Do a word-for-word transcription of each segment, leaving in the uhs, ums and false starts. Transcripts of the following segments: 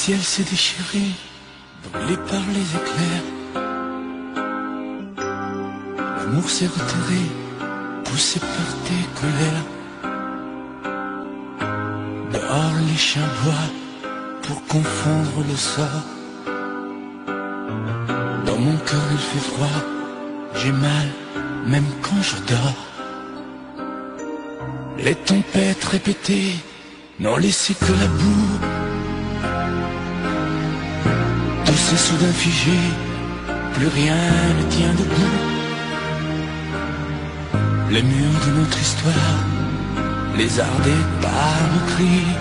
ciel s'est déchiré, brûlé par les éclairs. L'amour s'est retiré, poussé par tes colères. Dehors les chiens boivent pour confondre le sort. Dans mon cœur il fait froid, j'ai mal même quand je dors. Les tempêtes répétées n'ont laissé que la boue. Tout s'est soudain figé, plus rien ne tient debout. Les murs de notre histoire, lézardés par nos cris,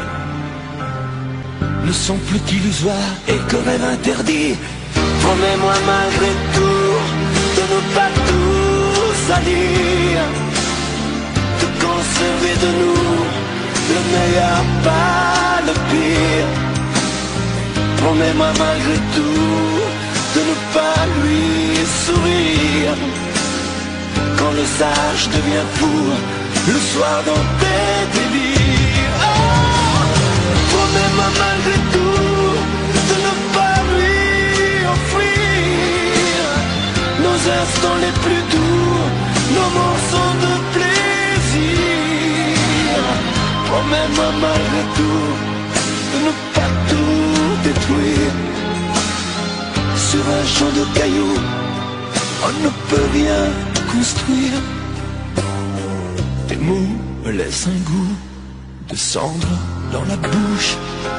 ne sont plus qu'illusoires et que rêve interdit. Promets-moi malgré tout de ne pas tout salir, de conserver de nous le meilleur, pas le pire. Promets-moi malgré tout de ne pas lui sourire quand le sage devient fou le soir dans tes délires. Oh, promets-moi malgré tout de ne pas lui offrir nos instants les plus doux, nos morceaux de plaisir. Promets-moi malgré tout de ne pas tout détruire. Sur un champ de cailloux, on ne peut rien construire. Tes mots me laissent un goût de cendre dans la bouche.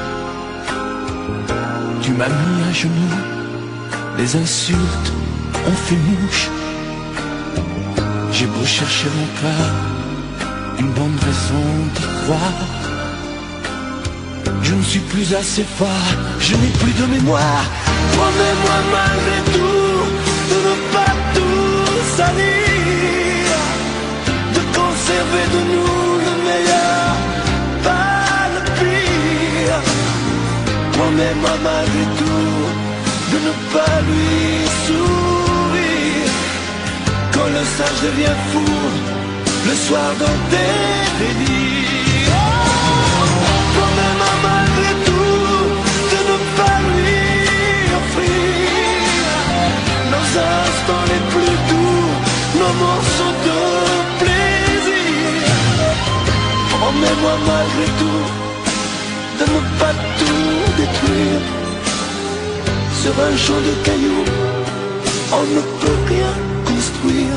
Tu m'as mis à genoux, les insultes ont fait mouche. J'ai beau chercher encore une bonne raison d'y croire, je ne suis plus assez fort, je n'ai plus de mémoire. Promets-moi malgré tout de ne pas tout salir, de conserver de nous le meilleur, pas le pire. Promets-moi malgré tout de ne pas lui sourire quand le sage devient fou le soir dans tes délires. Oh, promets-moi malgré tout de ne pas lui offrir nos instants les plus doux, nos morceaux de plaisir. Promets-moi malgré tout de ne pas tout détruire. Sur un champ de cailloux, on ne peut rien construire.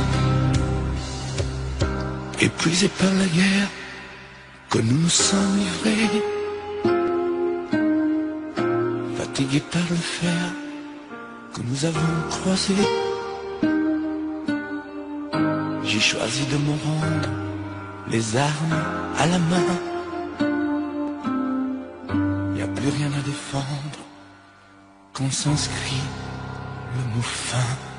Épuisés par la guerre que nous nous sommes livrés, fatigués par le fer que nous avons croisé, j'ai choisi de me rendre les armes à la main. Y a plus rien à défendre quand s'inscrit le mot fin.